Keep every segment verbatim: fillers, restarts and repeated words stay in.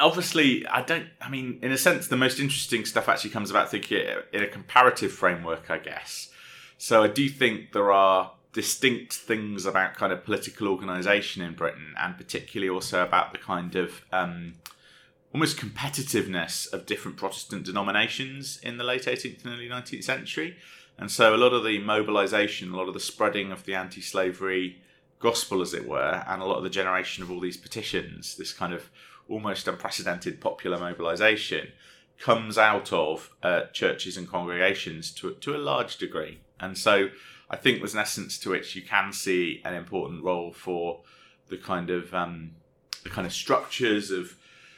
obviously, I don't. I mean, in a sense, the most interesting stuff actually comes about thinking in a comparative framework, I guess. So I do think there are distinct things about kind of political organisation in Britain, and particularly also about the kind of um, almost competitiveness of different Protestant denominations in the late eighteenth and early nineteenth century. And so a lot of the mobilisation, a lot of the spreading of the anti-slavery gospel, as it were, and a lot of the generation of all these petitions, this kind of almost unprecedented popular mobilisation, comes out of uh, churches and congregations to, to a large degree. And so I think there's an essence to which you can see an important role for the kind of um, the kind of structures of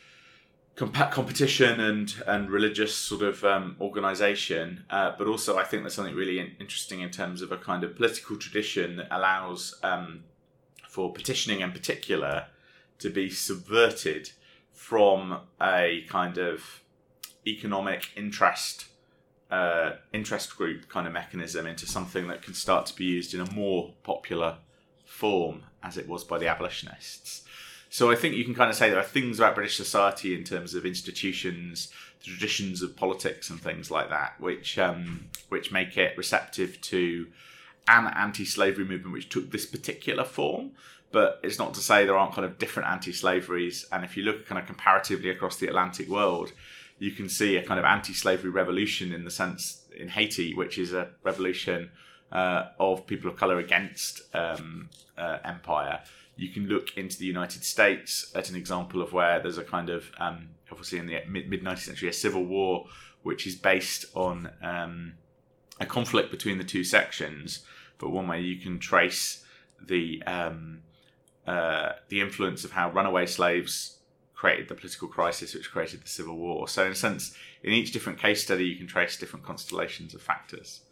comp- competition and and religious sort of um, organisation, uh, but also I think there's something really in- interesting in terms of a kind of political tradition that allows um, for petitioning in particular to be subverted from a kind of economic interest uh, interest group kind of mechanism into something that can start to be used in a more popular form, as it was by the abolitionists. So I think you can kind of say there are things about British society in terms of institutions, the traditions of politics and things like that, which um, which make it receptive to an anti-slavery movement which took this particular form. But it's not to say there aren't kind of different anti-slaveries. And if you look kind of comparatively across the Atlantic world, you can see a kind of anti-slavery revolution in the sense in Haiti, which is a revolution uh, of people of colour against um, uh, empire. You can look into the United States at an example of where there's a kind of, um, obviously in the mid-nineteenth century, a civil war, which is based on um, a conflict between the two sections, but one way you can trace the um, uh, the influence of how runaway slaves created the political crisis which created the Civil War. So in a sense, in each different case study, you can trace different constellations of factors.